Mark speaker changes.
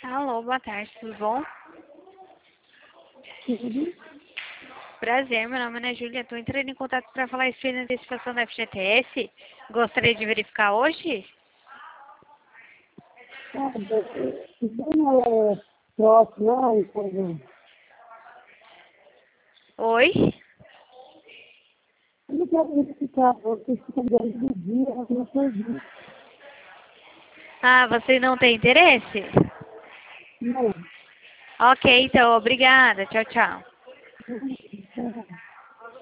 Speaker 1: Alô, boa tarde, tudo bom?
Speaker 2: Tudo.
Speaker 1: Prazer, meu nome é Ana Júlia. Estou entrando em contato para falar a respeito da antecipação da FGTS. Gostaria de verificar hoje?
Speaker 2: Isso não é próximo, não, coisa.
Speaker 1: Oi?
Speaker 2: Eu não quero verificar, porque fica dentro do dia, eu não perdi.
Speaker 1: Ah, você não tem interesse?
Speaker 2: Não.
Speaker 1: Ok, então, obrigada. Tchau, tchau.
Speaker 2: Não.